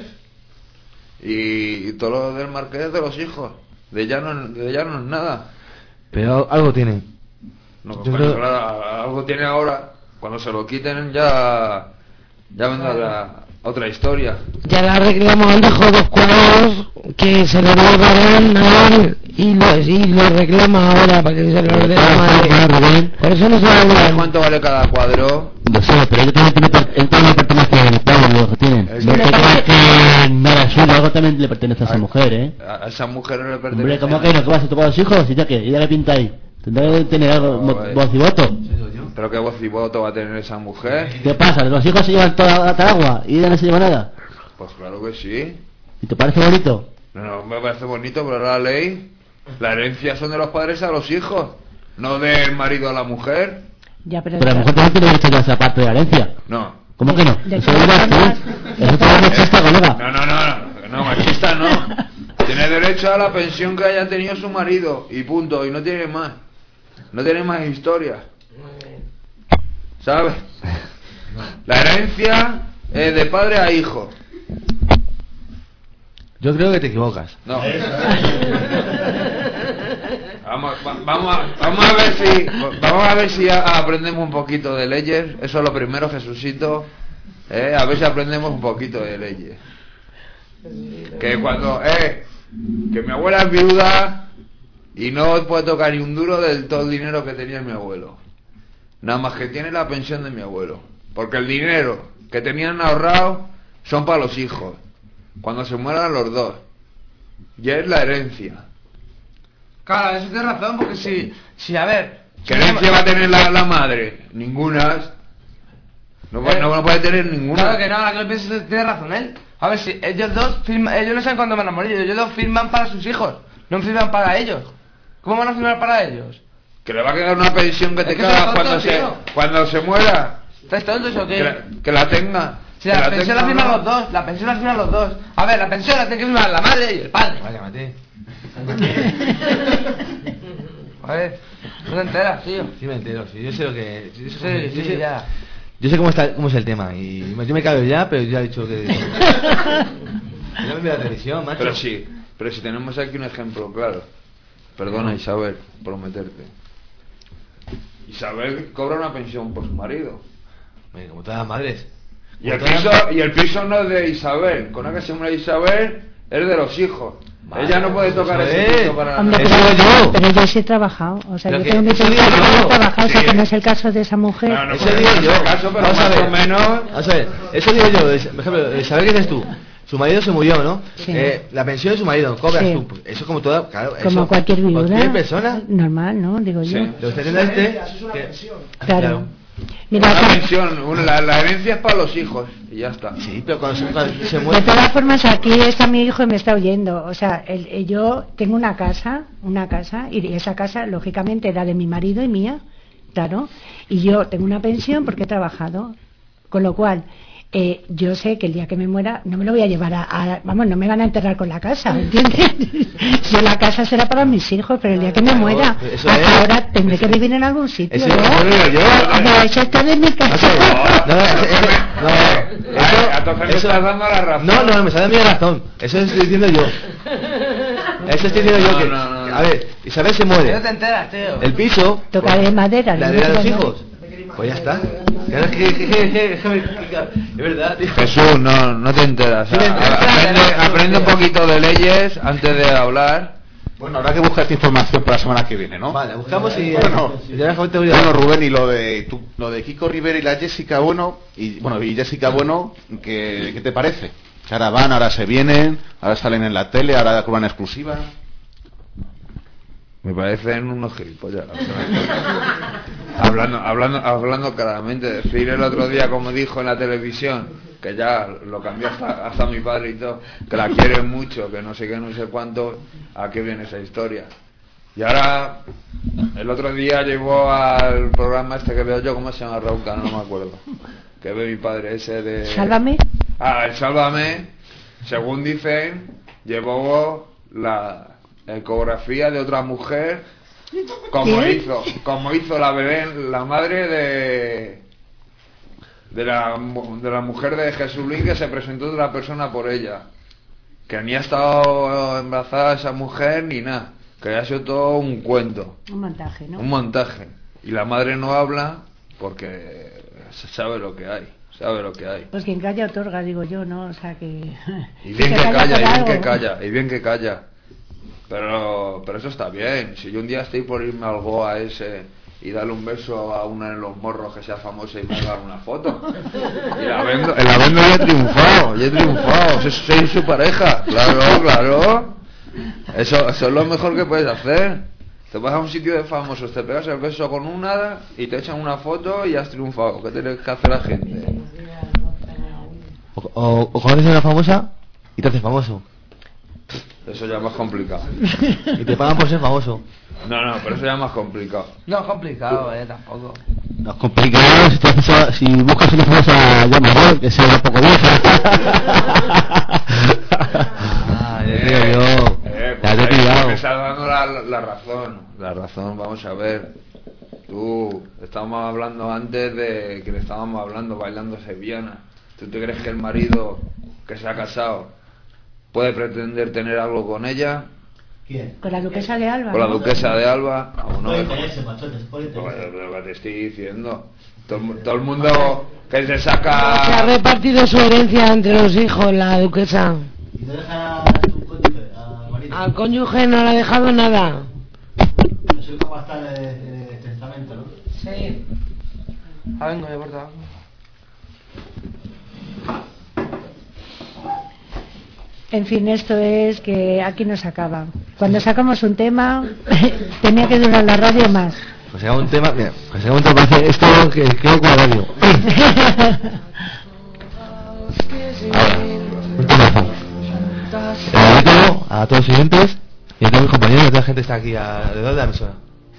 y todo lo del marqués es de los hijos. De ella no es nada. Pero algo tiene. No, Yo bueno, creo- claro, algo tiene ahora. Cuando se lo quiten ya vendrá otra historia. Ya la reclamó, dejó 2 cuadros que se lo darán a él y lo reclama ahora para que se lo dé la madre. Por eso no se va a ¿Sabes hablar. cuánto vale cada cuadro? Lo sé, pero él también le pertenece al Estado, lo que tiene. No te creas que nada es suyo, algo también le pertenece a esa mujer, ¿eh? A esa mujer no le Hombre, pertenece. ¿cómo que no? ¿Qué vas a tomar los hijos? ¿Y ya qué? ¿Y ya qué pinta ahí? Tendrá que tener algo, voz y voto. Pero qué voz y voto va a tener esa mujer. ¿Qué pasa? ¿Los hijos se llevan toda la agua y ella no se lleva nada? Pues claro que sí. ¿Y te parece bonito? No me parece bonito, pero la ley, la herencia son de los padres a los hijos, no del marido a la mujer. Ya, pero Pero a lo mejor también tiene derecho a esa parte de la herencia. No. ¿Cómo que no? De Eso todas lo dirás formas- tú. Eso todo es machista, colega. No, machista no. Tiene derecho a la pensión que haya tenido su marido y punto, y no tiene más. No tiene más historia. ¿Sabes? La herencia es de padre a hijo. Yo creo que te equivocas. No. Vamos a ver si aprendemos un poquito de leyes. Eso es lo primero, Jesucito. A ver si aprendemos un poquito de leyes. Que cuando que mi abuela es viuda y no puede tocar ni un duro del todo el dinero que tenía mi abuelo. Nada más que tiene la pensión de mi abuelo. Porque el dinero que tenían ahorrado son para los hijos. Cuando se mueran los dos. Y es la herencia. Claro, eso tienes razón, porque si a ver... ¿Qué herencia va a tener la madre? Ninguna. No puede tener ninguna. Claro que no, ahora que lo piensas, tiene razón él. A ver, si ellos dos ellos no saben cuándo van a morir, ellos dos firman para sus hijos, no firman para ellos. ¿Cómo van a firmar para ellos? Que le va a quedar una pensión que te Es que caga soy tonto, cuando se muera. ¿Estás tontos o qué? Que la tenga. Si la pensión la firman los dos, la pensión la firman los dos. A ver, la pensión la tiene que firmar la madre y el padre. Vaya, Mate. A ver, no te enteras, tío. Sí me entero, sí. Yo sé lo que... Sí, ya. Yo sé cómo es el tema y yo me cago ya, pero ya he dicho que... Yo me veo la televisión, macho. Pero si tenemos aquí un ejemplo claro. Perdona, Isabel, por meterte. Isabel cobra una pensión por su marido. Bueno, como todas las madres. Y el piso no es de Isabel. Con la que se muere Isabel es de los hijos. Vale, Ella no puede tocar eso ese es. piso para Hombre, Eso digo yo. pero yo sí he trabajado. O sea, Pero yo que tengo mi eso pensión, digo pero yo. he trabajado, o sea, Sí. que no es el caso de esa mujer. No, Eso pues digo en yo. ese caso, pero Vamos a más ver. o menos. Vamos a ver. Eso digo yo. Por ejemplo, saber quién eres tú. Su marido se murió, ¿no? Sí. La pensión de su marido, cobras Sí. tú. Eso como toda... Claro, Como eso, cualquier viuda. Cualquier persona. Normal, ¿no? Digo yo. Sí. Lo que entiende este... Eso es una que- pensión. Claro. Mira, Una pensión, la herencia es para los hijos y ya está. Sí, pero cuando se de muere... todas formas, aquí está mi hijo y me está oyendo. O sea, yo tengo una casa, y esa casa, lógicamente, era de mi marido y mía, claro. Y yo tengo una pensión porque he trabajado. Con lo cual, yo sé que el día que me muera no me lo voy a llevar vamos, no me van a enterrar con la casa, ¿entiendes? Yo la casa será para mis hijos, pero el día que me muera, eso hasta es. ahora tendré que vivir en algún sitio, Eso ¿no? lo digo yo. No, eso está de mi casa. Entonces me estás dando la razón. No, me está dando mi razón. Eso estoy diciendo yo. Eso estoy diciendo yo que... No. A ver, Isabel se muere. No te enteras, tío. El piso... Tocaré madera. La ¿no? de los hijos. Pues ya está. Claro, es verdad, tío. Jesús, no te enteras. Sí me entero. Aprende un poquito de leyes antes de hablar. Bueno, habrá que buscar esta información para la semana que viene, ¿no? Vale, buscamos y... Bueno, ya mejor te voy Bueno, Rubén, y lo de Kiko Rivera y la Jessica Bueno, y Jessica Bueno, ¿qué te parece? Que ahora van, ahora se vienen, ahora salen en la tele, ahora cobran exclusiva. Me parecen unos gilipollas. hablando claramente. Decir el otro día, como dijo en la televisión, que ya lo cambió hasta mi padre y todo, que la quieren mucho, que no sé qué, no sé cuánto. ¿A qué viene esa historia? Y ahora, el otro día llevó al programa este que veo yo, ¿cómo se llama? Raúl Cano, no me acuerdo. Que ve mi padre, ese de... Sálvame. Ah, el Sálvame, según dicen, llevó la ecografía de otra mujer, como hizo la bebé, la madre de la mujer de Jesulín, que se presentó de una persona por ella, que ni ha estado embarazada esa mujer ni nada, que ha sido todo un cuento, Un montaje, ¿no? un montaje, y la madre no habla porque se sabe lo que hay. Pues quien calla otorga, digo yo, ¿no? O sea que... Y bien que calla. Pero eso está bien. Si yo un día estoy por irme al Goa ese y darle un beso a una de los morros que sea famosa y me haga una foto. Y la vendo y he triunfado. Soy su pareja. Claro. Eso es lo mejor que puedes hacer. Te vas a un sitio de famosos, te pegas el beso con una y te echan una foto y has triunfado. ¿Qué tiene que hacer la gente? O conoces a una famosa y te haces famoso. Eso ya es más complicado. Y te pagan por ser famoso. No, pero eso ya es más complicado. No es complicado, tampoco. No es complicado si buscas una famosa ya mayor, que sea un poco vieja. Ya te he pillado. Me estás dando la razón, vamos a ver. Tú, estábamos hablando antes de que le estábamos hablando bailando sevillana. ¿Tú te crees que el marido que se ha casado puede pretender tener algo con ella? ¿Quién? Con la duquesa de Alba. Con la duquesa de Alba. Puede interese, machotes, puede interese. Lo que te estoy diciendo. Todo el mundo que se saca... Se ha repartido su herencia entre los hijos, la duquesa. ¿Y no deja a tu cónyuge, al marido? Al cónyuge no le ha dejado nada. Eso es como está en el testamento, ¿no? Sí. Vengo de puerta. En fin, esto es que aquí no se acaba. Cuando sacamos un tema, tenía que durar la radio más. Pues se un tema, mira, pues se un tema, parece esto que quedó con la radio. Ahora, un temazo. A todos los siguientes y a todos mis compañeros y a toda la gente que está aquí alrededor de la emisora.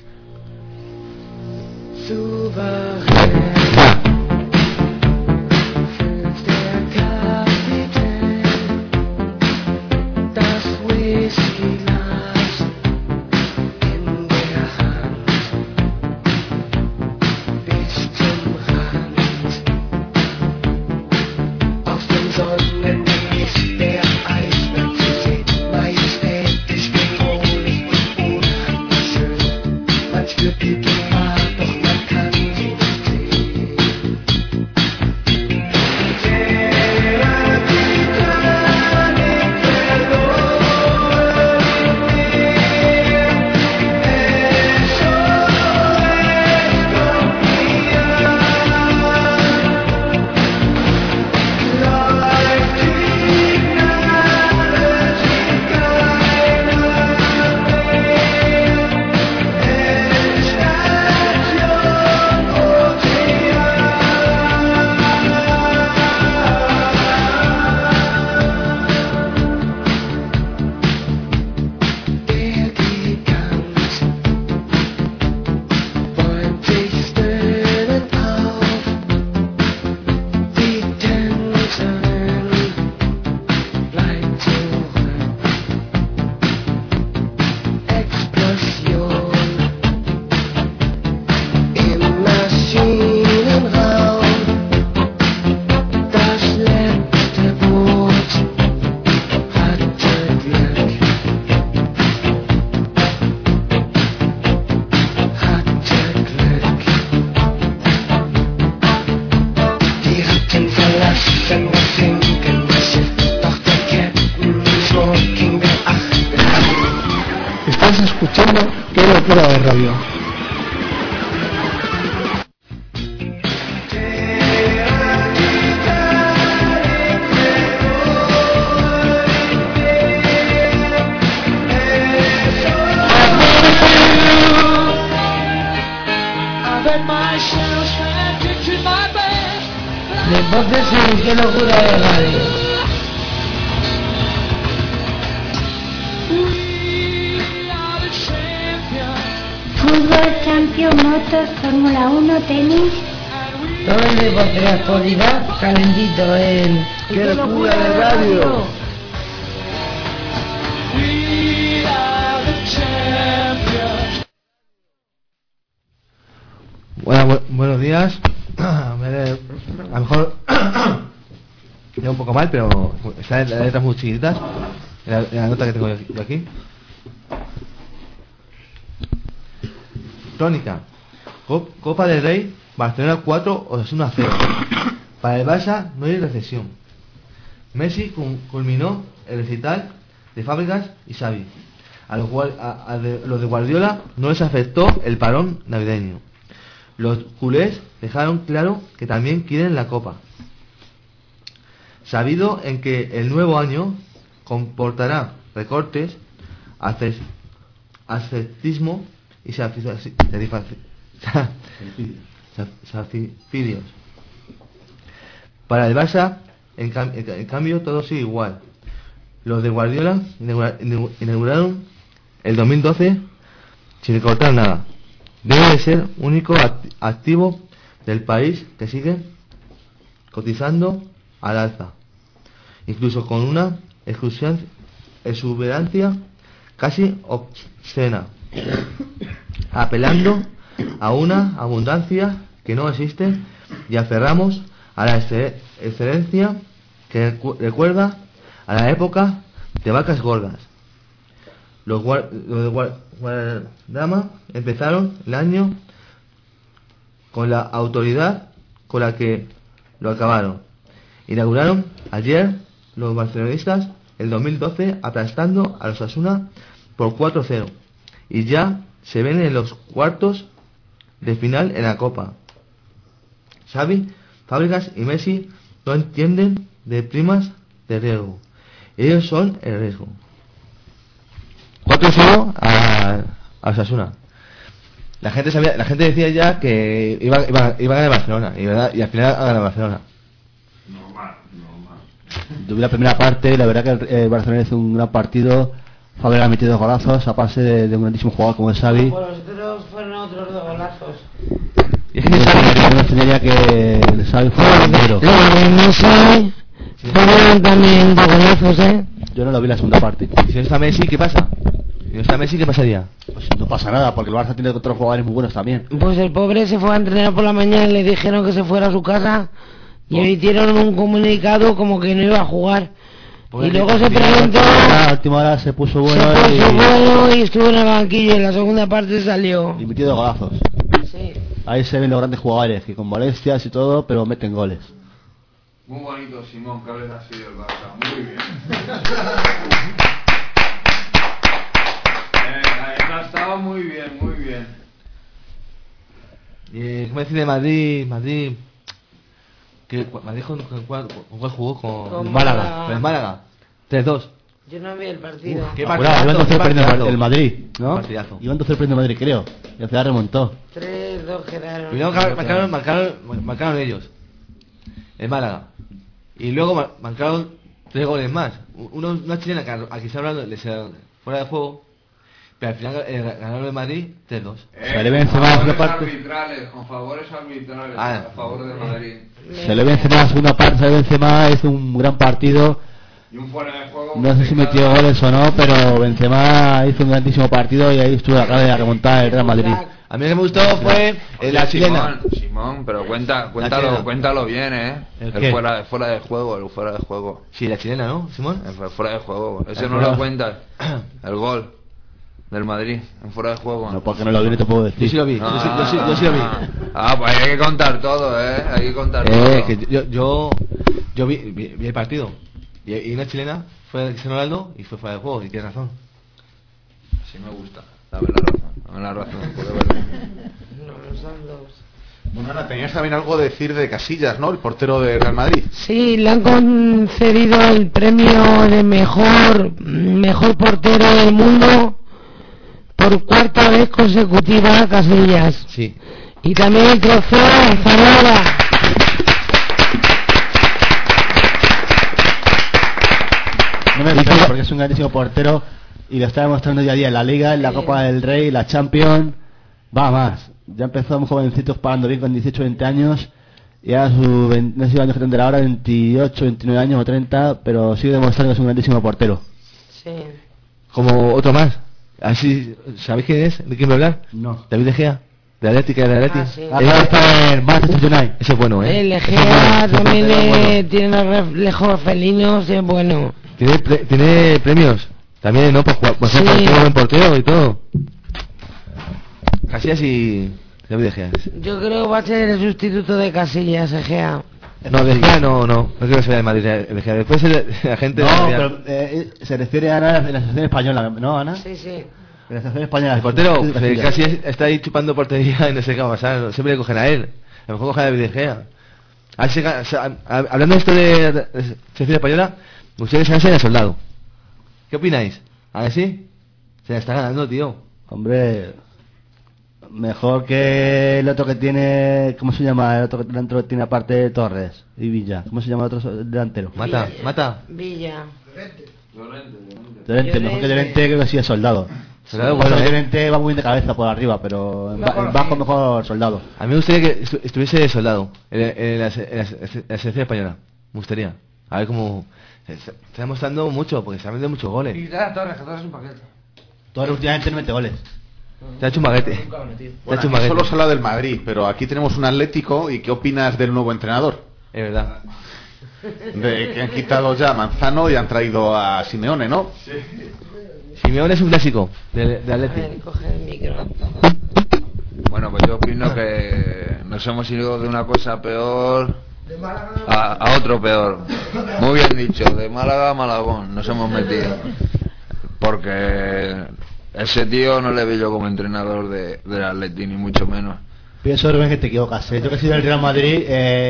Estás escuchando Qué locura de radio. Entonces sí, Qué locura de radio. comercio, motos, Fórmula 1, tenis. Todo el deporte de la actualidad calentito en ¡Qué locura de radio! Bueno, buenos días. A lo mejor ya un poco mal, pero está en las letras muy chiquitas en la nota que tengo yo aquí. Crónica. Copa del Rey, Barcelona 4, Osasuna 0. Para el Barça no hay recesión. Messi culminó el recital de Fábregas y Xavi. A los de Guardiola no les afectó el parón navideño. Los culés dejaron claro que también quieren la Copa. Sabido en que el nuevo año comportará recortes, ascetismo y sacrificios. Para el Barça, en cambio, todo sigue igual. Los de Guardiola inauguraron el 2012 sin recortar nada. Debe de ser único activo del país que sigue cotizando al alza, incluso con una exuberancia casi obscena, apelando a una abundancia que no existe, y aferramos a la excelencia que recuerda a la época de vacas gordas. Los Guardama empezaron el año con la autoridad con la que lo acabaron. Inauguraron ayer los barcelonistas el 2012 aplastando a los Osasuna por 4-0 y ya se ven en los cuartos de final en la Copa. Xavi, Fábregas y Messi no entienden de primas de riesgo. Ellos son el riesgo. 4-0 a Osasuna. La gente decía ya que iba a ganar Barcelona y al final ha ganado Barcelona. Normal. Yo vi la primera parte, la verdad que el Barcelona hizo un gran partido. Fábregas ha metido 2 golazos, a pase de un grandísimo jugador como es Xavi. Por los otros fueron otros 2 golazos. Y es que yo no tenía que el Xavi fue el primero. Messi fueron también 2 golazos, Yo no lo vi la segunda parte. Si no está Messi, ¿qué pasa? Si no está Messi, ¿qué pasaría? Pues no pasa nada, porque el Barça tiene otros jugadores muy buenos también. Pues el pobre se fue a entrenar por la mañana y le dijeron que se fuera a su casa y emitieron un comunicado como que no iba a jugar. Y luego se preguntó, a última hora se puso bueno, y estuvo en el banquillo, y en la segunda parte salió. Y metió 2 golazos. Sí. Ahí se ven los grandes jugadores, que con molestias y todo, pero meten goles. Muy bonito, Simón, que hables así del Barça. Muy bien. Ha estado muy bien, muy bien. ¿Cómo decir de Madrid? Que Madrid con cuál jugó con Málaga. Con el Málaga. 3-2. Yo no vi el partido. ¿Qué Iban 2-0 perdiendo el Madrid, ¿no? Partidazo. Iban 2-0 perdiendo el Madrid, creo. Y al final remontó. 3-2 quedaron. Primero marcaron ellos. El Málaga. Y luego marcaron 3 goles más. Una chilena que aquí se ha hablado fuera de juego. Pero al final ganaron el Madrid 3-2. Se le vence más una parte. Arbitrales, con favores arbitrales a favor de Madrid. Se le vence más una parte, se le vence más, es un gran partido. Y un fuera de juego. No sé si metió goles o no, pero Benzema hizo un grandísimo partido y ahí estuvo la clave de remontar el Real Madrid. A mí lo que me gustó fue la chilena. Simón, pero cuéntalo bien, el fuera de juego. Sí, la chilena, ¿no, Simón? El fuera de juego. Ese no lo cuentas. El gol del Madrid en fuera de juego. No, porque no lo vi, no te puedo decir. Yo sí lo vi. Yo sí lo vi. Pues hay que contar todo, hay que contar todo. Que yo vi el partido. Y una chilena fue Cristiano Ronaldo y fue fuera de juego, y tienes razón. Así me gusta. Dame la razón. No, son 2. Bueno, ahora tenías también algo de decir de Casillas, ¿no? El portero de Real Madrid. Sí, le han concedido el premio de mejor portero del mundo por 4ª vez consecutiva a Casillas. Sí. Y también el trofeo a Zamora. No me gusta porque es un grandísimo portero y lo está demostrando día a día en la Liga, en la Copa del Rey, la Champions. Va más. Ya empezó muy jovencitos pagando bien con 18, 20 años. Y a no sé si años que tendrá ahora, 28, 29 años o 30, pero sigue demostrando que es un grandísimo portero. Sí. Como otro más. Así, ¿sabéis quién es? ¿De quién voy a hablar? No. David De Gea. De Atlético, de Atleti. Sí. Ahora está en Manchester United. Ese es bueno, El Ese es Egea bueno. también Bueno. tiene unos reflejos felinos, es bueno. Tiene premios. También, ¿no? Pues Sí. portero, buen portero y todo. Casillas y David De Gea. Yo creo que va a ser el sustituto de Casillas, Egea. No, De Gea no creo que se vaya de Madrid. De Gea. Después la gente... No, pero se refiere a Ana en la selección española, ¿no, Ana? Sí, sí. En la selección española. El portero, Casillas. casi está ahí chupando portería y no sé qué va a pasar. Siempre le cogen a él. A lo mejor cogen a David De Gea. Hablando de esto de selección española, ustedes saben el soldado. ¿Qué opináis? ¿A ver si? Se la está ganando, tío. Hombre, mejor que el otro que tiene... ¿Cómo se llama? El otro que delantero que tiene aparte de Torres y Villa. ¿Cómo se llama el otro delantero? Mata. Villa. Llorente, mejor que Llorente, creo que sí es soldado. Soldado, Bueno, bueno, Llorente va muy bien de cabeza por arriba, pero en bajo mejor soldado. A mí me gustaría que estuviese de soldado en la selección española. Me gustaría. A ver cómo... Se está demostrando mucho, porque se han metido muchos goles. Y da Torres, que Torres es un paquete. Torres últimamente no mete goles. Te ha hecho un baguete. Nunca lo he metido. Bueno, aquí solo se habla del Madrid, pero aquí tenemos un Atlético. ¿Y qué opinas del nuevo entrenador? Es verdad. De que han quitado ya a Manzano y han traído a Simeone, ¿no? Sí. Simeone es un clásico de A Atleti. ver, coge el micro. Bueno, pues yo opino que nos hemos ido de una cosa peor a otro peor. Muy bien dicho, de Málaga a Malagón nos hemos metido. Porque ese tío no le veo yo como entrenador del Atleti, ni mucho menos. Pienso, Rubén, que te equivocas. Yo que he sido del Real Madrid,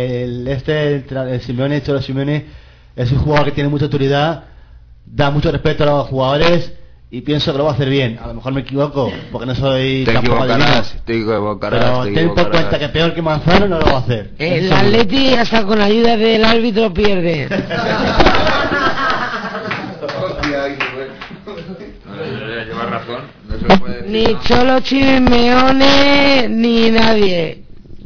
el Simeone, Cholo Simeone, es un jugador que tiene mucha autoridad, da mucho respeto a los jugadores y pienso que lo va a hacer bien. A lo mejor me equivoco, porque no soy Te tampoco adivino. te equivocarás. Pero te ten por equivocarás. cuenta que peor que Manzano no lo va a hacer. El Atleti hasta con ayuda del árbitro pierde. Llevas razón. No se lo puede decir, Ni ¿no? Cholo Simeone ni nadie.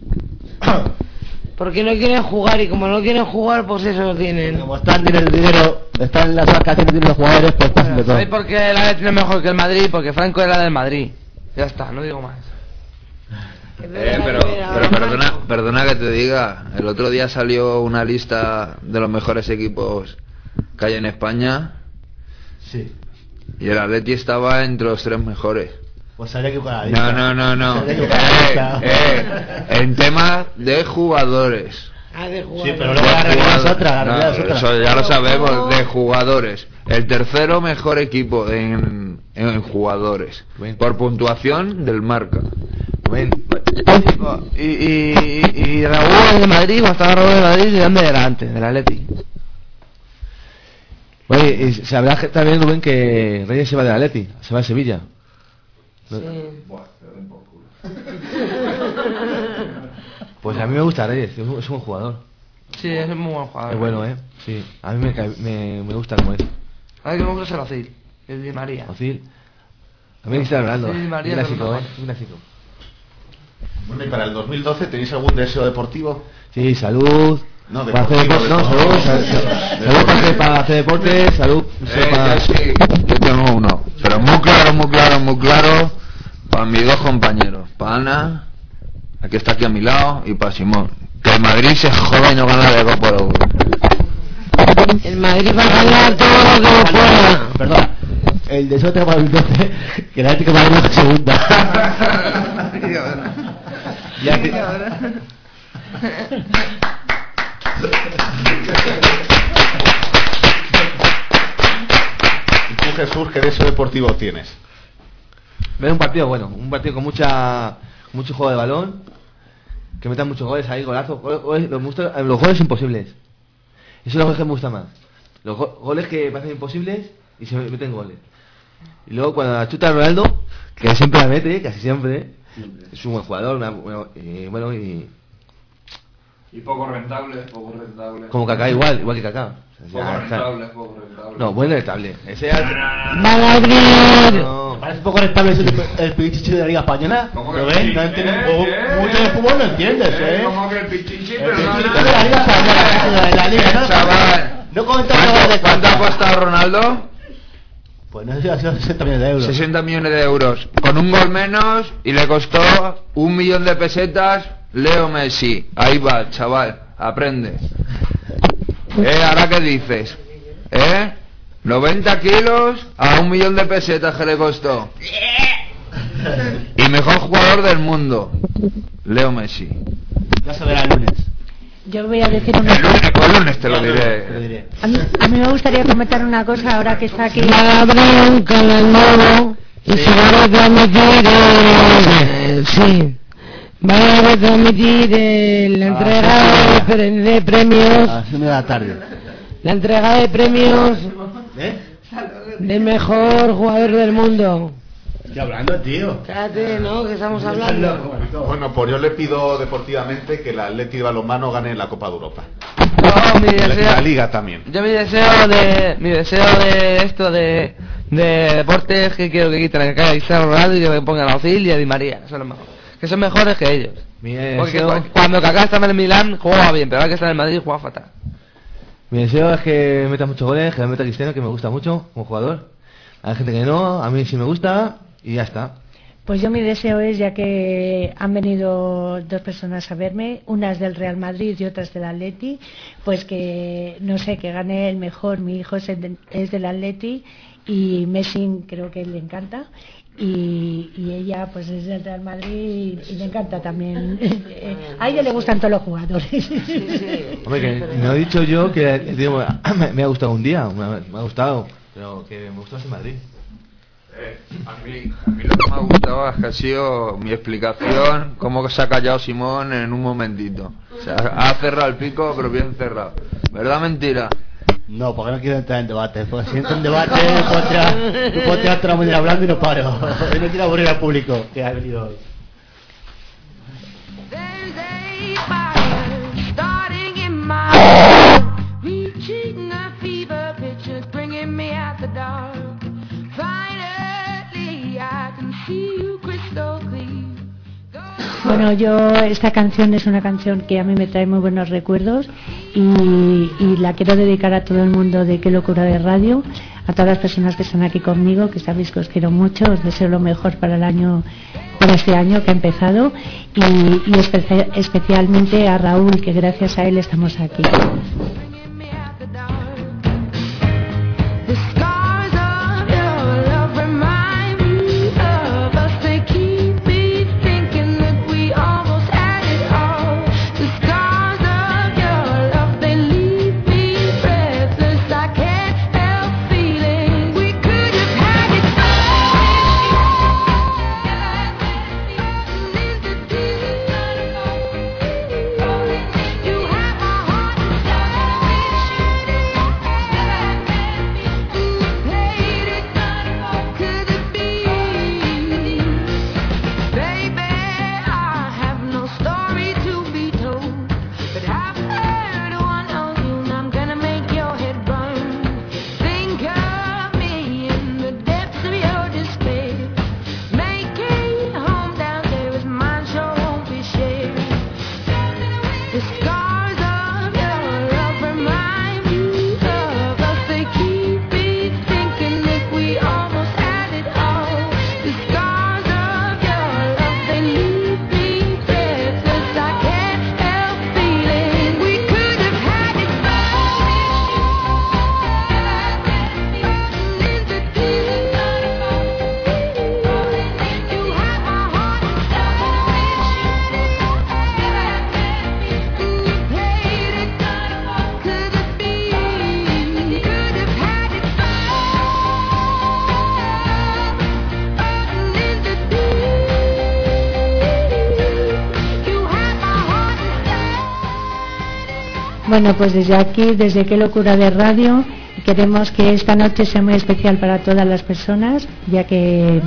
Porque no quieren jugar y como no quieren jugar, pues eso lo tienen. Como están el dinero, están en las vacaciones de los jugadores, pues pasan de todo. ¿Sabéis por qué el Atleti es mejor que el Madrid? Porque Franco era del Madrid. Ya está, no digo más. Pero perdona que te diga, el otro día salió una lista de los mejores equipos que hay en España. Sí. Y el Atleti estaba entre los 3 mejores. Pues habría que buscar la No. lista. Habría que buscar la lista. En tema de jugadores. Ah, de jugar. Sí, pero luego la realidad es otra, la No, realidad es otra. eso ya lo sabemos, de jugadores. El tercero mejor equipo en jugadores. Bien. Por puntuación del Marca. Bueno, Y Raúl de Madrid, cuando estaba Raúl de Madrid, ¿de dónde era antes? Del Atleti. oye, y sabrás que también, Rubén, que Reyes se va de Atleti, se va a Sevilla. Sí. Pues a mí me gusta Reyes, es un buen jugador. Sí, es un muy buen jugador. Es bueno, sí. A mí me gusta como es. A mí que me gusta es el Ozil, el Di María. Ozil. A mí me está hablando. Sí, María, Un clásico, pero no. un clásico. Bueno, y para el 2012, ¿tenéis algún deseo deportivo? Sí, salud. No, para hacer deportivo, deporte, no, deportivo. salud para hacer deporte, salud. Yo tengo uno, pero muy claro, para mis 2 compañeros, para Ana, aquí está aquí a mi lado, y para Simón. Que el Madrid se joda y no gana de Copa Euro. El Madrid va a ganar todo lo que pueda. Perdón, el deseo tengo para el 2012, que el Atlético de Madrid es segunda. Ya te- ¿Y tú, Jesús, qué deseo deportivo tienes? Ver un partido bueno, un partido con mucho juego de balón, que metan muchos goles ahí, golazos, los goles imposibles. Eso es lo que me gusta más. Los goles que parecen imposibles y se meten goles. Y luego cuando la chuta Ronaldo, que siempre la mete, casi siempre, es un buen jugador, bueno, y Y poco rentable. Como Kaká igual que Kaká. Poco rentable. No, bueno rentable. Ese es... ¡Van a abrir! No. Parece poco rentable el pichichi de la Liga Española. ¿Cómo que ¿Lo ves? sí? No entiendes. Mucho de fútbol no entiendes, Como que el pichichi, El pero no... pichichi de la Liga Española. De la Liga, ¿no? Chaval. No comentamos de ¿Cuánto ha costado Ronaldo? Pues no sé si ha sido 60 millones de euros. 60 millones de euros. Con un gol menos y le costó 1 millón de pesetas Leo Messi. Ahí va, chaval. Aprende. ¿Ahora qué dices? 90 kilos a 1 millón de pesetas que le costó. Y mejor jugador del mundo, Leo Messi. Ya se verá el lunes. Yo voy a decir una El lunes te lo diré. A mí me gustaría comentar una cosa ahora que está aquí. Va a abrir un canal nuevo y se va a retransmitir sí. Va a retransmitir la entrega de premios. A las 1 de la tarde. La entrega de premios de mejor jugador del mundo. Estoy hablando, tío. Cállate, ¿no? Que estamos hablando. Bueno, pues yo le pido deportivamente que el Atleti de balonmano gane la Copa de Europa. No, mi Y la deseo, Liga también. yo mi deseo de esto de deporte es que quiero que quiten a Cristiano Ronaldo y que me pongan a Ozil y a Di María, eso es lo mejor. Que son mejores que ellos. Porque cuando Kaká estaba en el Milán jugaba bien, pero ahora que está en el Madrid juega fatal. Mi deseo es que meta muchos goles, que meta Cristiano, que me gusta mucho como jugador. Hay gente que no, a mí sí me gusta y ya está. Pues yo mi deseo es, ya que han venido 2 personas a verme, unas del Real Madrid y otras del Atleti, pues que, no sé, que gane el mejor. Mi hijo es del Atleti y Messi creo que le encanta. Y ella pues es del Real Madrid y le encanta también. A ella le gustan todos los jugadores. Hombre, que no he dicho yo que digo, me ha gustado un día, me ha gustado, pero que me gustó ese Madrid. A mí lo que me ha gustado es que ha sido mi explicación, cómo se ha callado Simón en un momentito. O sea, ha cerrado el pico, pero bien cerrado. ¿Verdad o mentira? No, porque no quiero entrar en debate. Porque si entro en debate, no puedo tirar toda la mañana hablando y no paro. No quiero aburrir al público que ha venido hoy. Bueno, esta canción es una canción que a mí me trae muy buenos recuerdos y la quiero dedicar a todo el mundo de Qué Locura de Radio, a todas las personas que están aquí conmigo, que sabéis que os quiero mucho, os deseo lo mejor para este año que ha empezado y especialmente a Raúl, que gracias a él estamos aquí. Bueno, pues desde aquí, desde Qué Locura de Radio, queremos que esta noche sea muy especial para todas las personas, ya que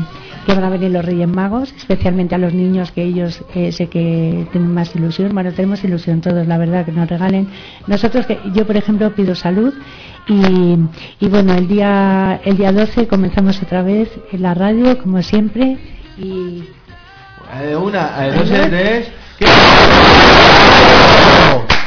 que van a venir los Reyes Magos, especialmente a los niños, que ellos sé que tienen más ilusión. Bueno, tenemos ilusión todos, la verdad, que nos regalen. Nosotros, que yo por ejemplo pido salud y bueno, el día 12 comenzamos otra vez en la radio, como siempre, y... A 1, a 2, a 3...